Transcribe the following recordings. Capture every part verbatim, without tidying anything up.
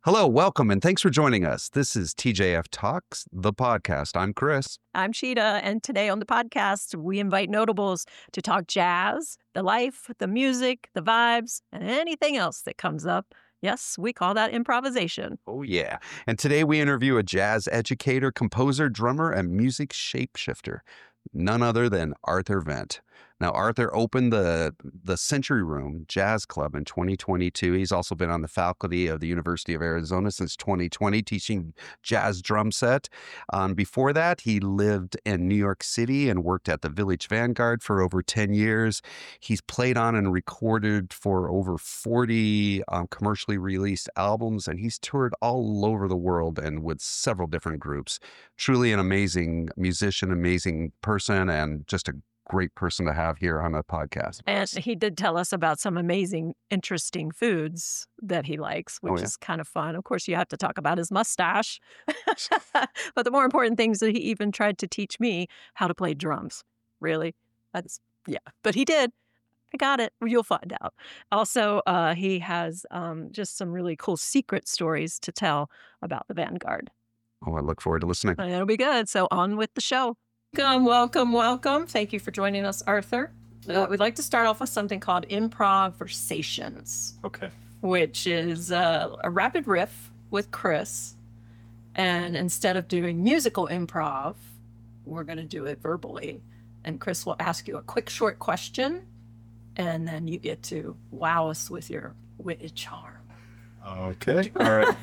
Hello, welcome, and thanks for joining us. This is T J F Talks, the podcast. I'm Chris. I'm Sheeta, and today on the podcast, we invite notables to talk jazz, the life, the music, the vibes, and anything else that comes up. Yes, we call that improvisation. Oh, yeah. And today we interview a jazz educator, composer, drummer, and music shapeshifter, none other than Arthur Vendt. Now, Arthur opened the the Century Room Jazz Club in twenty twenty-two. He's also been on the faculty of the University of Arizona since twenty twenty, teaching jazz drum set. Um, before that, he lived in New York City and worked at the Village Vanguard for over ten years. He's played on and recorded for over forty um, commercially released albums, and he's toured all over the world and with several different groups. Truly an amazing musician, amazing person, and just a great person to have here on the podcast. And he did tell us about some amazing, interesting foods that he likes, which Oh, yeah. is kind of fun. Of course, you have to talk about his mustache. But the more important thing is that he even tried to teach me how to play drums. Really? That's, yeah. But he did. I got it. You'll find out. Also, uh, he has um, just some really cool secret stories to tell about the Vanguard. Oh, I look forward to listening. And it'll be good. So on with the show. Welcome, welcome, welcome. Thank you for joining us, Arthur. Uh, we'd like to start off with something called improversations, Okay. which is uh, a rapid riff with Chris. And instead of doing musical improv, we're going to do it verbally. And Chris will ask you a quick, short question, and then you get to wow us with your witty charm. Okay. All right.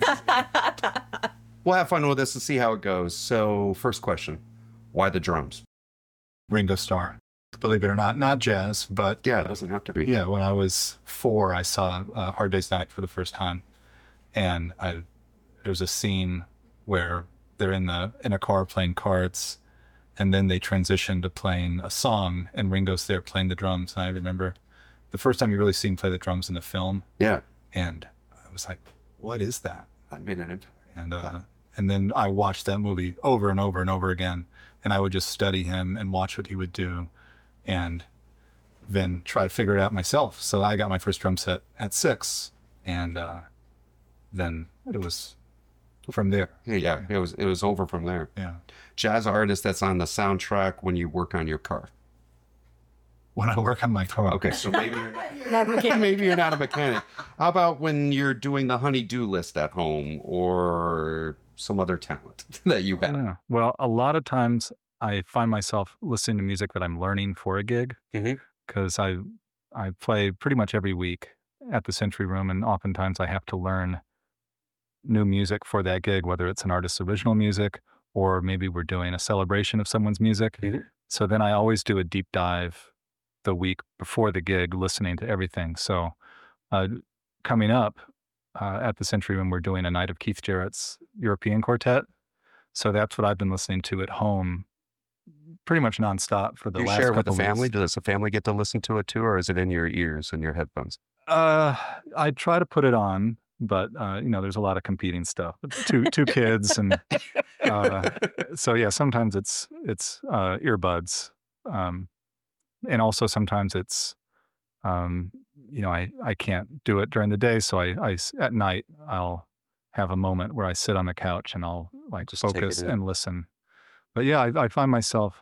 We'll have fun with this and see how it goes. So, first question. Why the drums? Ringo Starr. Believe it or not, not jazz, but Yeah, it doesn't have to be. yeah, when I was four, I saw uh, Hard Day's Night for the first time. And I, there's a scene where they're in the in a car playing cards, and then they transition to playing a song, and Ringo's there playing the drums. And I remember the first time you really see him play the drums in the film, Yeah. and I was like, what is that? I mean, it. And uh, and then I watched that movie over and over and over again, and I would just study him and watch what he would do, and then try to figure it out myself. So I got my first drum set at six, and uh, then it was from there. Yeah, it was it was over from there. Yeah. Jazz artist that's on the soundtrack when you work on your car. When I work on my car. Okay, so maybe you're, maybe you're not a mechanic. How about when you're doing the honey-do list at home or some other talent that you have? Yeah. Well, a lot of times I find myself listening to music that I'm learning for a gig Mhm. because I I play pretty much every week at the Century Room, and oftentimes I have to learn new music for that gig, whether it's an artist's original music or maybe we're doing a celebration of someone's music. Mhm. So then I always do a deep dive the week before the gig, listening to everything. So uh, coming up uh, at the Century Room, we're doing a night of Keith Jarrett's European Quartet. So that's what I've been listening to at home pretty much nonstop for the Do you last share it couple with the family? weeks. Does the family get to listen to it too, or is it in your ears and your headphones? Uh, I try to put it on, but uh, you know, there's a lot of competing stuff. Two two kids, and uh, so yeah, sometimes it's it's uh, earbuds, um, and also sometimes it's um, you know, I I can't do it during the day, so I, I s- at night I'll have a moment where I sit on the couch and I'll like Just take it focus in. and listen. But yeah, I, I find myself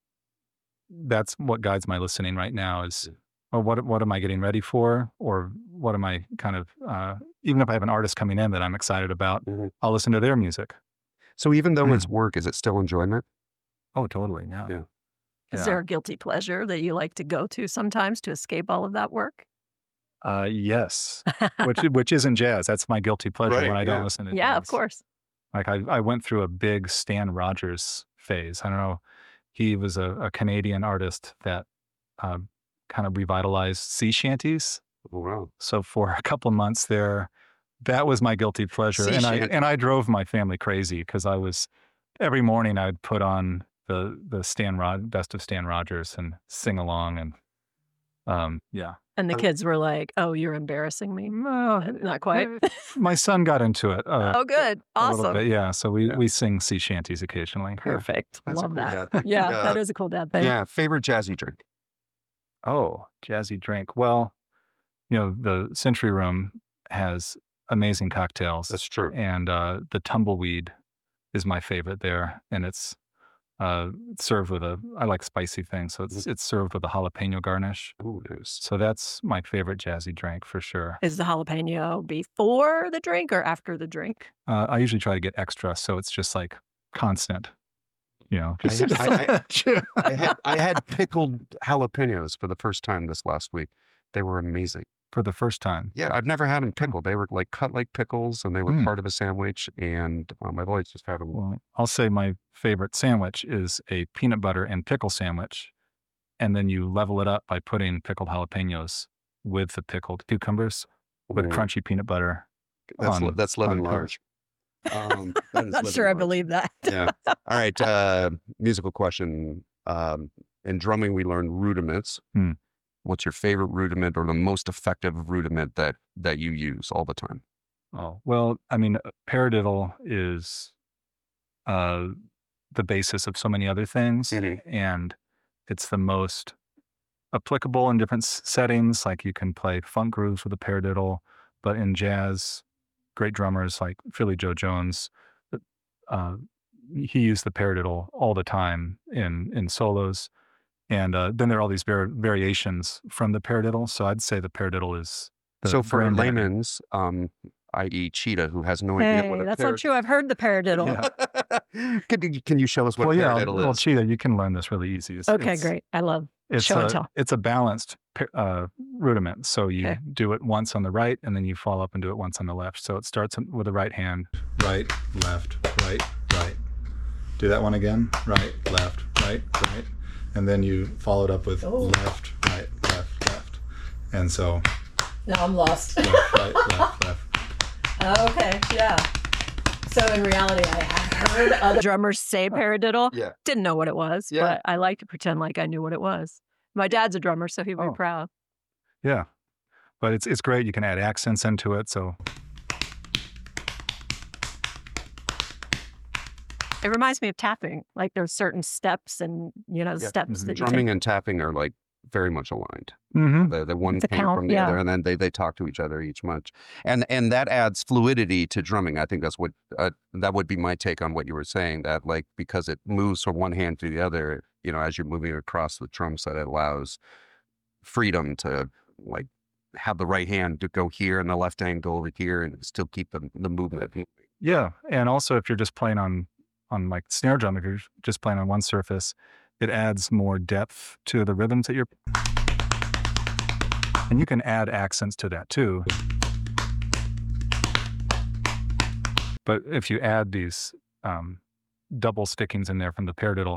that's what guides my listening right now is, well, what what am I getting ready for, or what am I kind of uh, even if I have an artist coming in that I'm excited about, Mhm. I'll listen to their music. So even though it's work, is it still enjoyment? Oh, totally. Yeah. Yeah. Is Yeah. there a guilty pleasure that you like to go to sometimes to escape all of that work? Uh, yes, which which isn't jazz. That's my guilty pleasure Right, when I don't yeah. listen to Yeah, of jazz. course. Like I, I went through a big Stan Rogers phase. I don't know. He was a, a Canadian artist that um, kind of revitalized sea shanties. Oh, wow. So for a couple months there, that was my guilty pleasure, Sea and I shanty. and I drove my family crazy because I was every morning I'd put on the the Stan Rod best of Stan Rogers and sing along, and um, yeah. And the Um, kids were like, "Oh, you're embarrassing me." Well, Not quite. eh, my son got into it. Uh, Oh, good. a little Awesome. bit, yeah. So we, Yeah. we sing sea shanties occasionally. Perfect. That's a Love cool that. dad. Yeah, Yeah. that is a cool dad thing. Yeah, favorite jazzy drink. Oh, jazzy drink. Well, you know, the Century Room has amazing cocktails. That's true. And uh, the tumbleweed is my favorite there, and it's uh, served with a. I like spicy things, so it's it's served with a jalapeno garnish. Ooh, nice. So that's my favorite jazzy drink for sure. Is the jalapeno before the drink or after the drink? Uh, I usually try to get extra, so it's just like constant. You know, I just, had- I- I had I had pickled jalapenos for the first time this last week. They were amazing. for the first time. Yeah, I've never had them pickled. They were like cut like pickles, and they were Mm. part of a sandwich. And um, I've always just had them. Well, I'll say my favorite sandwich is a peanut butter and pickle sandwich. And then you level it up by putting pickled jalapenos with the pickled cucumbers with Ooh, crunchy peanut butter. That's li- on- that's living on large. Um, that I'm is not living sure I large. believe that. Yeah. All right. Uh, musical question. Um, in drumming, we learn rudiments. Hmm. What's your favorite rudiment or the most effective rudiment that that you use all the time? Oh, well, I mean, uh, paradiddle is uh, the basis of so many other things. Mhm. And it's the most applicable in different s- settings. Like you can play funk grooves with a paradiddle, but in jazz, great drummers like Philly Joe Jones, uh, he used the paradiddle all the time in in solos. And uh, then there are all these var- variations from the paradiddle. So I'd say the paradiddle is the So for granddaddy. layman's, um, that is. Cheetah, who has no idea what Hey, a that's parad- not true. I've heard the paradiddle. Yeah. can, you, can you show us what Well, a yeah, paradiddle well, is? Cheetah, you can learn this really easy. It's, Okay, it's, great. I love It's show a, and tell. It's a balanced pa- uh, rudiment. So you Okay. do it once on the right, and then you follow up and do it once on the left. So it starts with the right hand. Right, left, right, right. Do that one again. Right, left, right, right. And then you follow it up with Oh. left, right, left, left. And so Now I'm lost. left, right, left, left. Okay, yeah. So in reality, I have heard other drummers say paradiddle. Yeah. Didn't know what it was, Yeah. but I like to pretend like I knew what it was. My dad's a drummer, so he'd be Oh. proud. Yeah. But it's it's great. You can add accents into it. So It reminds me of tapping. Like there's certain steps and, you know, Yeah. steps Mhm. that you Drumming take. and tapping are like very much aligned. Mhm. The, the one The came count, from the yeah. other, and then they, they talk to each other each much, and and that adds fluidity to drumming. I think that's what uh, that would be my take on what you were saying. That like because it moves from one hand to the other, you know, as you're moving across the drum set, it allows freedom to like have the right hand to go here and the left hand go over here, and still keep the the movement. yeah. And also if you're just playing on on like snare drum, if you're just playing on one surface, it adds more depth to the rhythms that you're and you can add accents to that too. But if you add these um, double stickings in there from the paradiddle,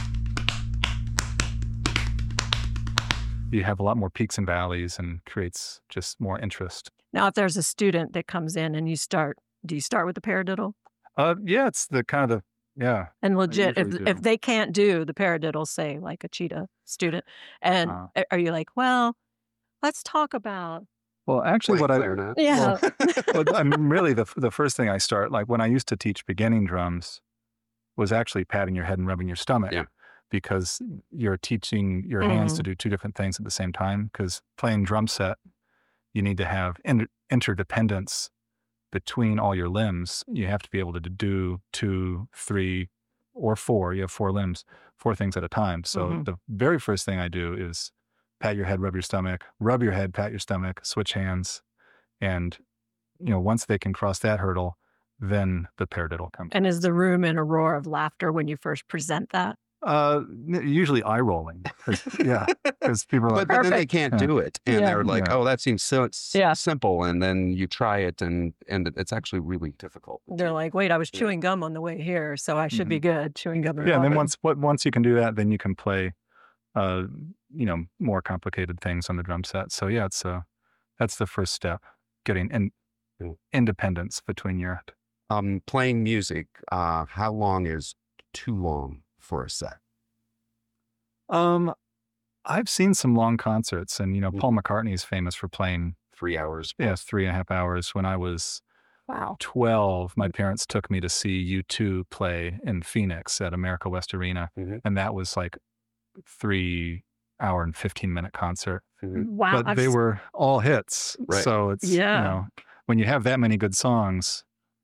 you have a lot more peaks and valleys and creates just more interest. Now, if there's a student that comes in and you start, do you start with the paradiddle? Uh, yeah, it's the kind of the, yeah. And legit, if usually do. if they can't do the paradiddle, say like a cheetah student, and Uh. a- are you like, well, let's talk about, Well, actually, Play what I, clarinet. yeah, well, I mean, really, the the first thing I start, like when I used to teach beginning drums, was actually patting your head and rubbing your stomach, Yeah. because you're teaching your hands to do two different things at the same time. Because playing drum set, you need to have inter- interdependence between all your limbs. You have to be able to do two, three, or four. You have four limbs, four things at a time. So Mhm. the very first thing I do is pat your head, rub your stomach, rub your head, pat your stomach, switch hands. And, you know, once they can cross that hurdle, then the paradiddle comes. and is the room in a roar of laughter when you first present that? Uh, n- usually eye rolling. 'Cause- yeah, because people are But, like, but then they Perfect. can't Yeah. do it, and Yeah. they're like, Yeah. "Oh, that seems so s- Yeah. simple," and then you try it, and and it's actually really difficult. They're like, wait, I was Yeah. chewing gum on the way here, so I should be good chewing gum. yeah. And then water." once what once you can do that, then you can play, uh, you know, more complicated things on the drum set. So yeah, it's uh, that's the first step, getting in, Yeah. independence between your. Um, playing music. Uh, how long is too long for a set? Um, I've seen some long concerts, and you know, Mm-hmm. Paul McCartney is famous for playing Three hours. yeah three and a half hours. When I was Wow. twelve, my parents took me to see U two play in Phoenix at America West Arena, Mhm. and that was like three hour and fifteen minute concert. Mhm. Wow. but I've they s- were all hits, Right. so it's Yeah. you know when you have that many good songs,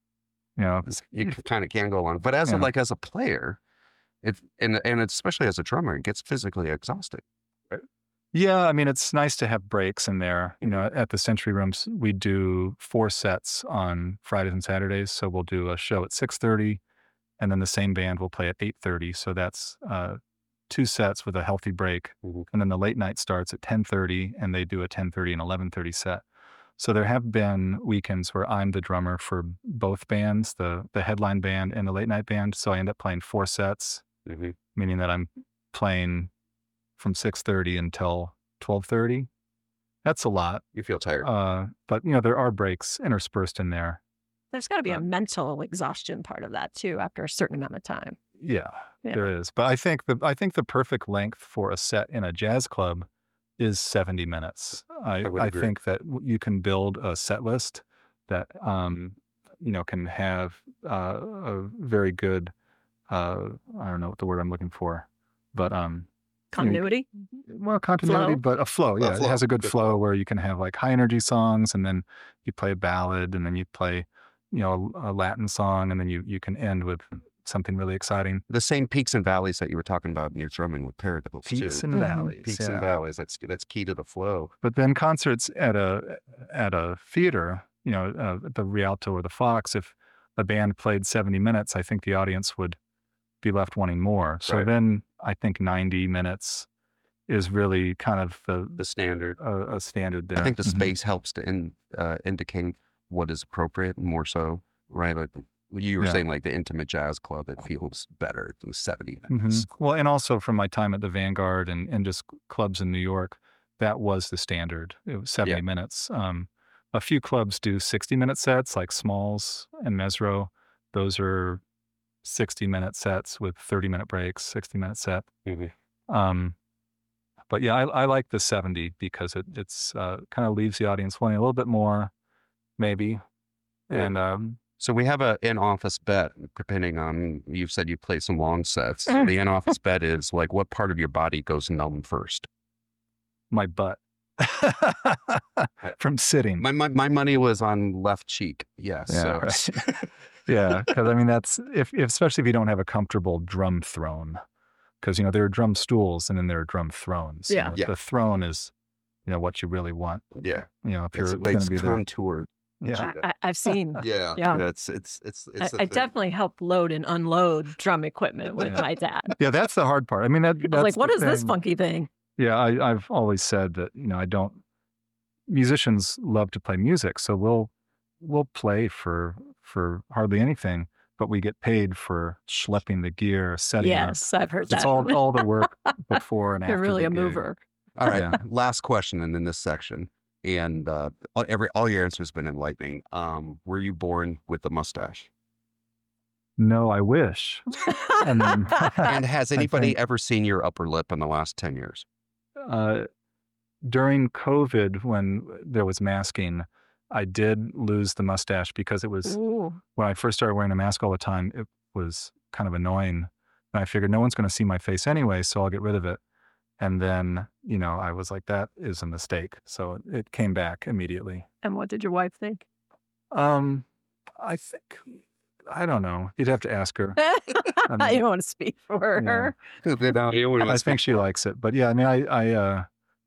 you know, You kind of can go along, but as a, Yeah. like as a player, it and and especially as a drummer, it gets physically exhausting. yeah, I mean, it's nice to have breaks in there. You know, at the Century Rooms, we do four sets on Fridays and Saturdays. So we'll do a show at six thirty, and then the same band will play at eight thirty. So that's uh, two sets with a healthy break. Mhm. And then the late night starts at ten thirty, and they do a ten thirty and eleven thirty set. So there have been weekends where I'm the drummer for both bands, the the headline band and the late night band. So I end up playing four sets, Mhm. meaning that I'm playing from six thirty until twelve thirty. That's a lot. You feel tired. Uh, but, you know, there are breaks interspersed in there. There's got to be a Uh, mental exhaustion part of that too after a certain amount of time. Yeah, Yeah. there is. But I think the I think the perfect length for a set in a jazz club is seventy minutes. I, I would I agree. think that w- you can build a set list that um, you know, can have uh, a very good uh, I don't know what the word I'm looking for, but um, Continuity. well, continuity, Flow. but a flow. Yeah, flow. it has a good Good flow flow. where you can have like high energy songs, and then you play a ballad, and then you play, you know, a, a Latin song, and then you you can end with something really exciting. The same peaks and valleys that you were talking about in your drumming with Paradiddles Peaks too. and Mhm. valleys. Peaks yeah. and valleys. That's that's key to the flow. But then concerts at a at a theater, you know, uh, at the Rialto or the Fox, if a band played seventy minutes, I think the audience would be left wanting more. So Right. then I think ninety minutes is really kind of the, The standard. a, a standard there. I think the Mhm. space helps to in, uh, indicate what is appropriate more so, right? Like you were Yeah. saying, like the intimate jazz club, it feels better than seventy Mhm. minutes. Well, and also from my time at the Vanguard and, and just clubs in New York, that was the standard. It was seventy Yeah. minutes. Um, a few clubs do sixty minute sets, like Smalls and Mesro. Those are sixty minute sets with thirty minute breaks, sixty minute set. Mhm. Um, but yeah, I, I like the seventy because it it's uh, kind of leaves the audience wanting a little bit more, maybe. Yeah. And um, So we have a in-office bet, depending on, you've said you play some long sets. Mm. The in-office bet is like, what part of your body goes numb first? my butt from sitting. My, my, my money was on left cheek. Yes. Yeah, so- Yeah, because I mean that's if, if especially if you don't have a comfortable drum throne, because you know there are drum stools and then there are drum thrones. You Yeah. know, Yeah. the throne is, you know, what you really want. yeah. You know, if It's, you're like going to be there. contoured. Yeah. I, I- I've seen. Yeah. Yeah. It's, it's, it's, I, it's a I thing. definitely helped load and unload drum equipment with Yeah. my dad. Yeah, that's the hard part. I mean, that, I was that's like, what the is this thing. funky thing? Yeah, I, I've always said that you know I don't. Musicians love to play music, so we'll we'll play for for hardly anything, but we get paid for schlepping the gear, setting up. Yes, I've heard It's that. all all the work before and after. You're really the a gig. mover. All right. Yeah. Last question and in this section. And uh, all- every all your answers have been enlightening. Um, were you born with a mustache? No, I wish. And then, And has I anybody think- ever seen your upper lip in the last ten years? uh, during COVID, when there was masking, I did lose the mustache because it was Ooh. when I first started wearing a mask all the time. It was kind of annoying, and I figured no one's going to see my face anyway, so I'll get rid of it. And then, you know, I was like, that is a mistake, so it came back immediately. And what did your wife think? Um, I think I don't know. You'd have to ask her. I mean- don't want to speak for Yeah. her. I think she likes it, but yeah, I mean, I I uh,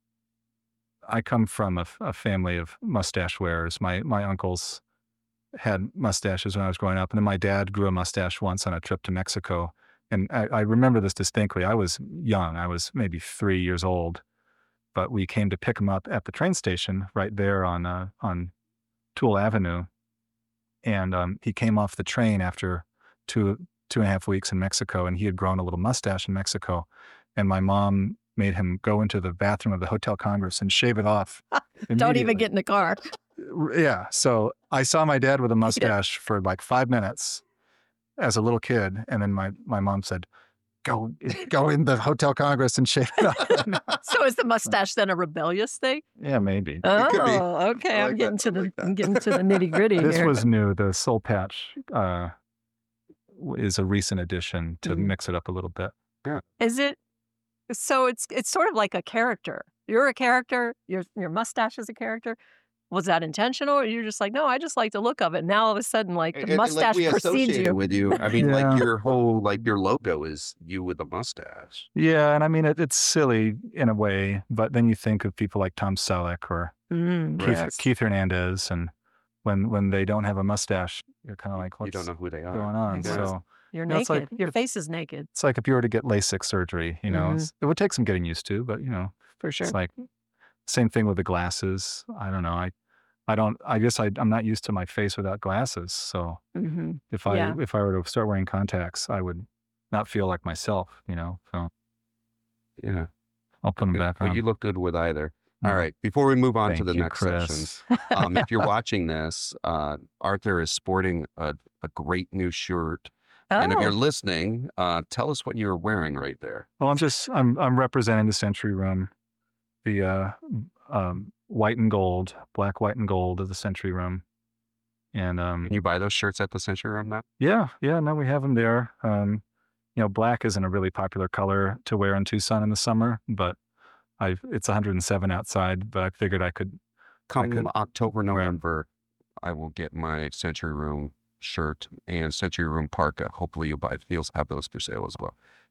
I come from a, f- a family of mustache wearers. My my uncles had mustaches when I was growing up, and then my dad grew a mustache once on a trip to Mexico, and I, I remember this distinctly. I was young; I was maybe three years old, but we came to pick him up at the train station right there on uh, on Toole Avenue, and um, he came off the train after two two and a half weeks in Mexico, and he had grown a little mustache in Mexico. And my mom made him go into the bathroom of the Hotel Congress and shave it off. Don't even immediately. get in the car. Yeah. So I saw my dad with a mustache for like five minutes as a little kid. And then my, my mom said, go, go in the Hotel Congress and shave it off. So is the mustache then a rebellious thing? Yeah, maybe. Oh, could be. okay. I I'm like getting that. to I the like that. I'm getting to the nitty gritty This here. was new. The soul patch uh, w- is a recent addition to Mm. mix it up a little bit. Is it? So it's it's sort of like a character. You're a character. Your your mustache is a character. Was that intentional, or you're just like, no, I just like the look of it? Now all of a sudden, like the And- and, like, mustache we precedes associate it you. with you. I mean, Yeah. like your whole like your logo is you with the mustache. Yeah, and I mean it, it's silly in a way, but then you think of people like Tom Selleck or Mm, Keith, yes. Keith Hernandez, and when when they don't have a mustache, you're kind of like, You what's don't know who they are. going on? Exactly. So You're you know, it's naked. like Your if- face is naked, it's like if you were to get LASIK surgery, you know, Mhm. it's, it would take some getting used to, but you know, for sure. it's like same thing with the glasses. I don't know. I I don't. I guess I, I'm not used to my face without glasses. So hmm if I Yeah. if I were to start wearing contacts, I would not feel like myself. You know. So Yeah. I'll put them Good. back But on. you look good with either. All Mm. right. Before we move on to Thank the you, next section, Chris. um, if you're watching this, uh, Arthur is sporting a, a great new shirt. And if you're Oh, listening, uh, tell us what you're wearing right there. Well, I'm just I'm I'm representing the Century Room, the uh, um, white and gold, black, white, and gold of the Century Room, and um, Can you buy those shirts at the Century Room now? yeah, yeah, no, we have them there. Um, you know, black isn't a really popular color to wear in Tucson in the summer, but I it's one hundred seven outside, but I figured I could. Come could October, wear 'em. November, I will get my Century Room shirt and Century Room parka. Hopefully you'll buy you'll have those for sale as well.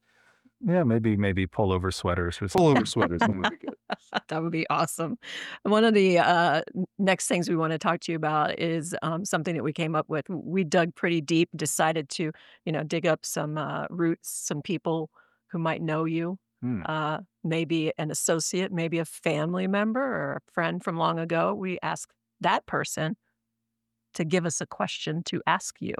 Yeah, maybe maybe pullover sweaters or something. Pullover sweaters. That would be good. that would be awesome. One of the uh, n- next things we want to talk to you about is um, something that we came up with. We dug pretty deep, decided to, you know, dig up some uh, roots, some people who might know you, Hmm. uh, maybe an associate, maybe a family member or a friend from long ago. We asked that person to give us a question to ask you.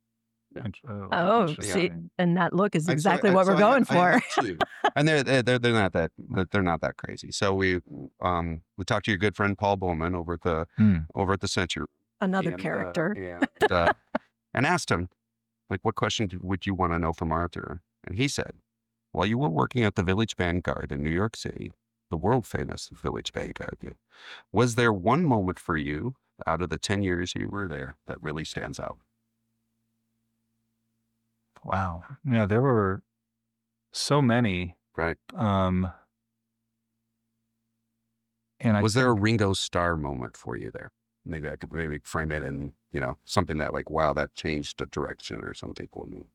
Int- Oh, Oh, see, interesting. and that look is I- so exactly I- what so we're I going have- I have for. two. And they're, they're they're they're not that they're not that crazy. So we um we talked to your good friend Paul Bowman over at the Hmm. over at the Century. Another and, uh, character. and, uh, and asked him, like, what question do- would you want to know from Arthur? And he said, while you were working at the Village Vanguard in New York City, the world famous Village Vanguard, was there one moment for you out of the ten years you were there that really stands out? Wow. Yeah, there were so many. Right. Um, and I Was there a think- Ringo Starr moment for you there? Maybe I could maybe frame it in, you know, something that like, wow, that changed the direction or something for me.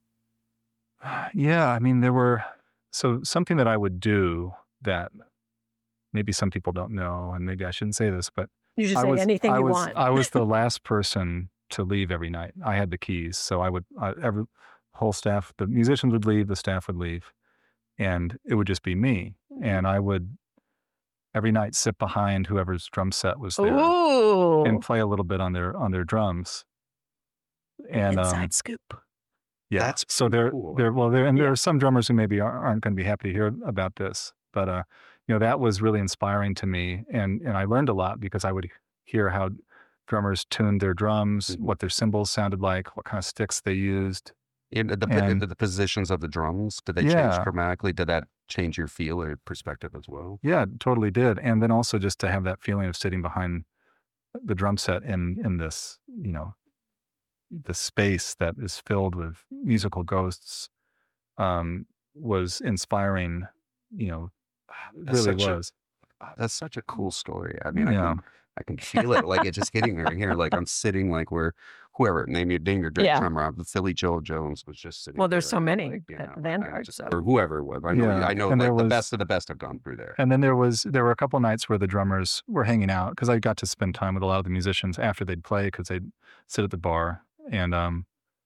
Yeah, I mean, there were so something that I would do that maybe some people don't know, and maybe I shouldn't say this, but You should I say was anything I you was want. I was the last person to leave every night. I had the keys, so I would I, every whole staff, the musicians would leave, the staff would leave, and it would just be me, and I would every night sit behind whoever's drum set was there Ooh, and play a little bit on their on their drums, and inside um, scoop. yeah, That's so there, cool. there, well, there, and there Yeah. are some drummers who maybe aren't, aren't going to be happy to hear about this, but uh, you know, that was really inspiring to me, and and I learned a lot because I would hear how drummers tuned their drums, Mhm. what their cymbals sounded like, what kind of sticks they used. In the, And- the, the positions of the drums, did they Yeah. change dramatically? Did that change your feel or perspective as well? Yeah, it totally did, and then also just to have that feeling of sitting behind the drum set in in this, you know, the space that is filled with musical ghosts, um, was inspiring. You know, it That's really such a- was. Ah, That's such a cool story. I mean, I Yeah. can I can feel it like it's just hitting me right here. Like I'm sitting like where whoever name your name your great Yeah. drummer, uh, Philly Joel Jones was just sitting. Well, there's there, so many like, you at know, and Vanguard, just- so- or whoever it was. I know. Yeah, I know. and Like there the was- best of the best have gone through there. And then there was there were a couple nights where the drummers were hanging out because I got to spend time with a lot of the musicians after they'd play because they'd sit at the bar, and um,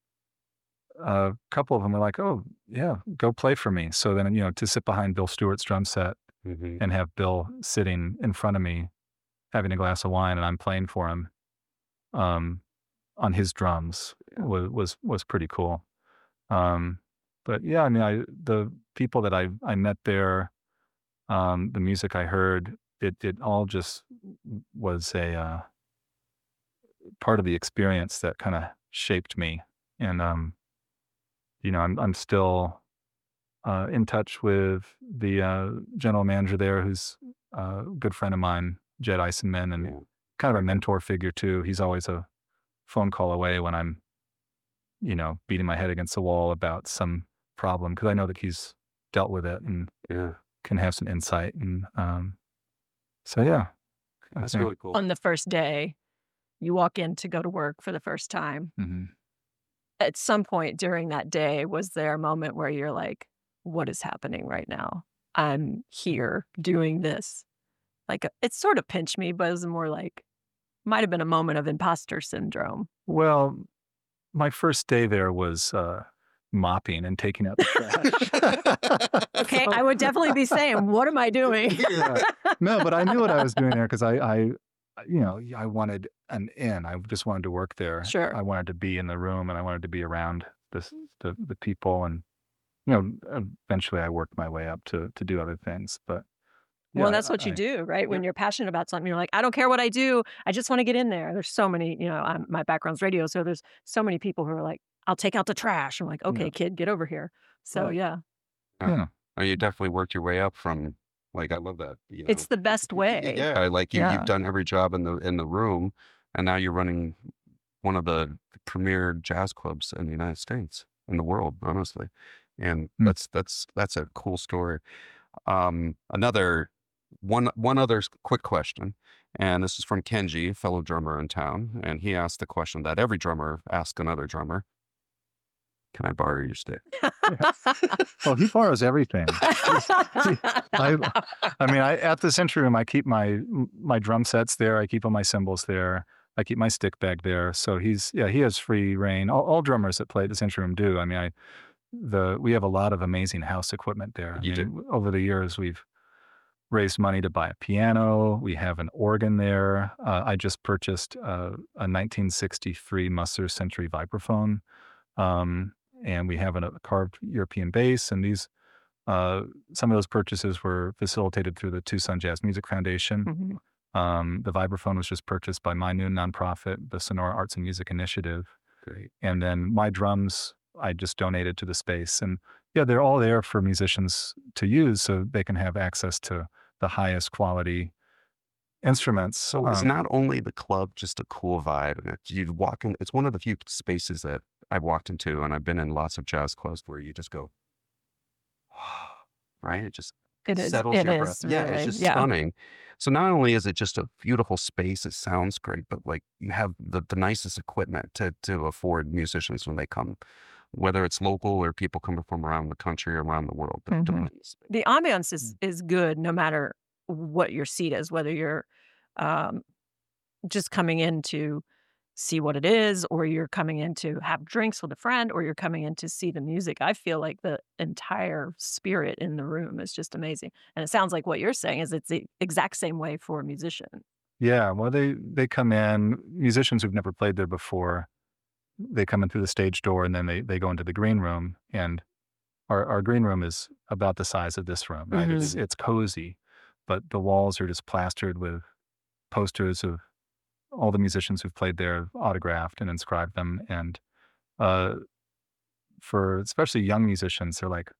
a couple of them were like, "Oh yeah, go play for me." So then you know to sit behind Bill Stewart's drum set Mhm. and have Bill sitting in front of me, having a glass of wine, and I'm playing for him, um, on his drums Yeah. was was was pretty cool. Um, but yeah, I mean, I the people that I I met there, um, the music I heard, it it all just was a uh, part of the experience that kind of shaped me, and um, you know, I'm I'm still uh, in touch with the uh, general manager there, who's a good friend of mine, Jed Eisenman, and Yeah. kind of a mentor figure too. He's always a phone call away when I'm, you know, beating my head against the wall about some problem because I know that he's dealt with it and Yeah. can have some insight. And um, so, yeah, I That's think. really cool. On the first day, you walk in to go to work for the first time. hmm At some point during that day, was there a moment where you're like, what is happening right now? I'm here doing this. Like, uh, it sort of pinched me, but it was more like, might have been a moment of imposter syndrome. Well, my first day there was uh, mopping and taking out the trash. Okay, So- I would definitely be saying, what am I doing? Yeah. No, but I knew what I was doing there because I, I, you know, I wanted an in. I just wanted to work there. Sure. I wanted to be in the room and I wanted to be around this, the the people, and you know, eventually I worked my way up to to do other things. But Well, yeah, that's what you I- do, right? When yeah. you're passionate about something, you're like, I don't care what I do. I just want to get in there. There's so many, you know, I'm, my background's radio. So there's so many people who are like, I'll take out the trash. I'm like, okay, Yeah. kid, get over here. So Right. yeah, Yeah. Oh, you definitely worked your way up from, like, I love that. You know. it's the best way. Yeah, like you, Yeah. you've done every job in the in the room, and now you're running one of the premier jazz clubs in the United States, in the world, honestly. And Hmm. that's that's that's a cool story. Um, another one one other s- quick question, and this is from Kenji, a fellow drummer in town, and he asked the question that every drummer asks another drummer: Can I borrow your stick? Well, he borrows everything. I, I mean, I at the Century Room, I keep my my drum sets there. I keep all my cymbals there. I keep my stick bag there. So he's yeah, he has free reign. All, all drummers that play at the Century Room do. I mean, I the we have a lot of amazing house equipment there. I You mean, over the years, we've raised money to buy a piano. We have an organ there. Uh, I just purchased uh, a nineteen sixty-three Musser Century vibraphone, um, and we have an, a carved European bass. And these, uh, some of those purchases were facilitated through the Tucson Jazz Music Foundation. Mhm. Um, the vibraphone was just purchased by my new nonprofit, the Sonora Arts and Music Initiative. Great. And then my drums, I just donated to the space. And yeah, they're all there for musicians to use so they can have access to the highest quality instruments. So it's Um, not only the club just a cool vibe. and it- You walk in. It's one of the few spaces that I've walked into, and I've been in lots of jazz clubs where you just go, right? It just It is. settles It your is. breath. Yeah, really. it's just yeah. stunning. So not only is it just a beautiful space, it sounds great, but like you have the, the nicest equipment to to afford musicians when they come, whether it's local or people coming from around the country or around the world. to- to Mhm. play this space. The ambiance is is good no matter what your seat is, whether you're um, just coming in to see what it is, or you're coming in to have drinks with a friend, or you're coming in to see the music. I feel like the entire spirit in the room is just amazing. And it sounds like what you're saying is it's the exact same way for a musician. yeah, well, they they come in, musicians who've never played there before, they come in through the stage door and then they, they go into the green room. And our, our green room is about the size of this room, right? It's, it's cozy, but the walls are just plastered with posters of all the musicians who've played there, autographed and inscribed them. And uh, for especially young musicians, they're like,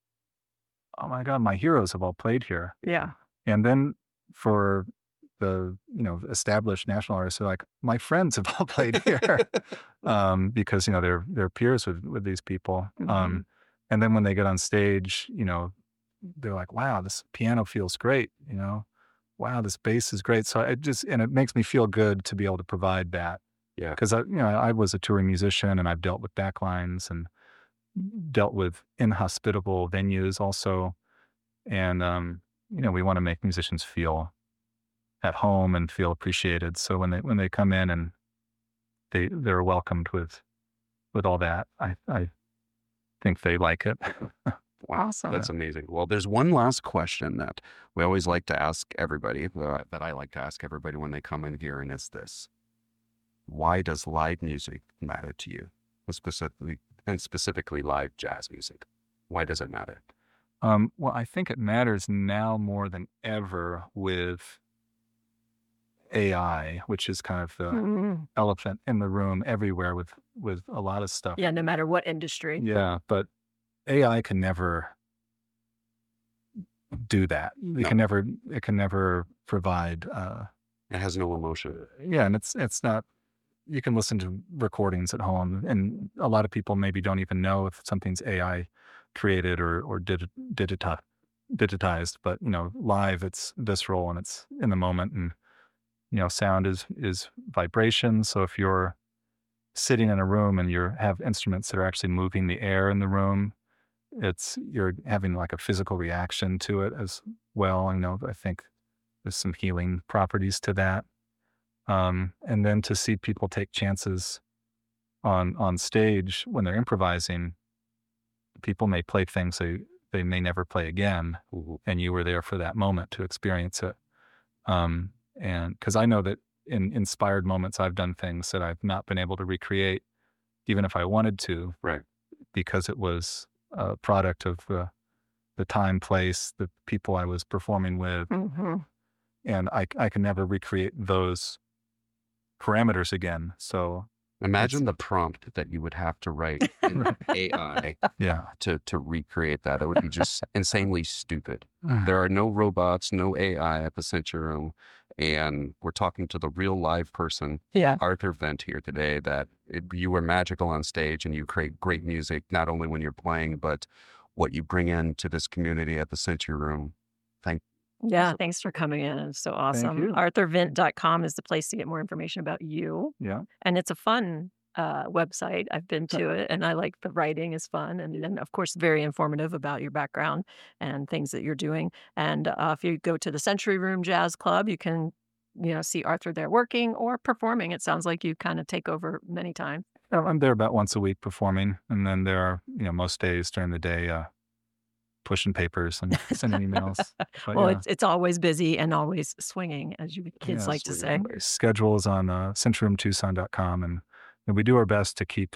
oh my God, my heroes have all played here. Yeah. And then for the, you know, established national artists, they're like, my friends have all played here. um, because, you know, they're, they're peers with, with these people. Um, and then when they get on stage, you know, they're like, wow, this piano feels great. You know, wow, this bass is great. So it just, and it makes me feel good to be able to provide that. Yeah. Cause I, you know, I was a touring musician and I've dealt with backlines and dealt with inhospitable venues also. And, um, you know, we want to make musicians feel at home and feel appreciated. So when they, when they come in and they, they're welcomed with, with all that, I, I think they like it. Wow, Awesome. that's amazing. Well, there's one last question that we always like to ask everybody, uh, that I like to ask everybody when they come in here, and it's this: why does live music matter to you, and specifically, and specifically live jazz music? Why does it matter? Um, well, I think it matters now more than ever with A I, which is kind of the Mhm. elephant in the room everywhere with with a lot of stuff. Yeah, no matter what industry. Yeah, but A I can never do that. It No. can never. It can never provide. Uh, It has no emotion. yeah, and it's it's not. You can listen to recordings at home, and a lot of people maybe don't even know if something's A I created or or digi- digita- digitized. But you know, live, it's visceral and it's in the moment, and you know, sound is is vibration. So if you're sitting in a room and you have instruments that are actually moving the air in the room, it's you're having like a physical reaction to it as well. I know I think there's some healing properties to that. Um, and then to see people take chances on on stage when they're improvising, people may play things they they may never play again, and you were there for that moment to experience it. Um, and because I know that in inspired moments, I've done things that I've not been able to recreate, even if I wanted to, Right. because it was a product of the the time, place, the people I was performing with, hmm and I I can never recreate those parameters again. So Imagine the prompt that you would have to write in A I yeah, to, to recreate that. It would be just insanely stupid. There are no robots, no A I at the Century Room. And we're talking to the real live person, Yeah. Arthur Vent, here today, that it, you were magical on stage and you create great music, not only when you're playing, but what you bring into this community at the Century Room. Thank Yeah. Thanks for coming in. It's so awesome. you. arthur vent dot com is the place to get more information about you. yeah. And it's a fun uh, website. I've been to it and I like the writing is fun. And then, of course, very informative about your background and things that you're doing. And uh, if you go to the Century Room Jazz Club, you can, you know, see Arthur there working or performing. It sounds like you kind of take over many times. Um, I'm there about once a week performing, and then there are, you know, most days during the day, uh, pushing papers and sending emails. But Well, yeah, it's it's always busy and always swinging, as you kids Yeah, like to say. swinging. schedule is on uh, century room tucson dot com, and, and we do our best to keep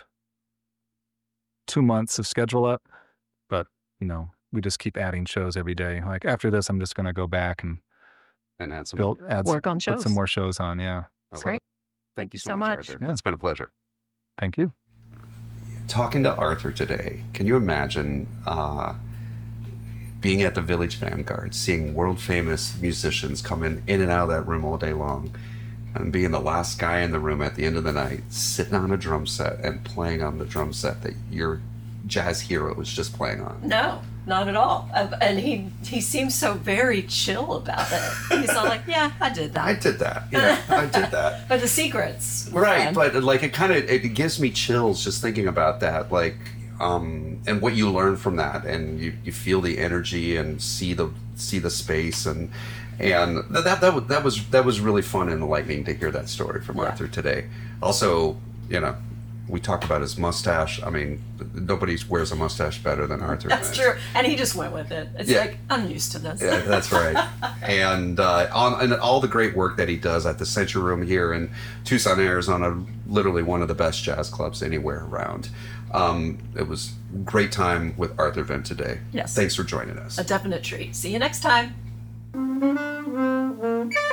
two months of schedule up, but, you know, we just keep adding shows every day. Like after this, I'm just going to go back and and add some. build, add, Work on put shows. some more shows on. Yeah. I love That's great. it. Thank you so, so much, much. Arthur. Yeah. It's been a pleasure. Thank you. Talking to Arthur today, can you imagine uh, being at the Village Vanguard, seeing world famous musicians come in, in and out of that room all day long, and being the last guy in the room at the end of the night, sitting on a drum set and playing on the drum set that your jazz hero was just playing on? No, not at all. Uh, and he he seems so very chill about it. He's not like, yeah, I did I that. did that. Yeah, I did that. But the secrets. were Right, fun. but like it kind of it gives me chills just thinking about that, like, um, and what you learn from that, and you, you feel the energy and see the see the space, and and that that that was that was, that was really fun and enlightening to hear that story from Yeah. Arthur today. Also, you know, we talked about his mustache. I mean, nobody wears a mustache better than Arthur. That's Vent. true. And he just went with it. It's Yeah. like, I'm used to this. Yeah, that's right. and uh, on and all the great work that he does at the Century Room here in Tucson, Arizona, literally one of the best jazz clubs anywhere around. Um, it was a great time with Arthur Vent today. Yes. Thanks for joining us. A definite treat. See you next time.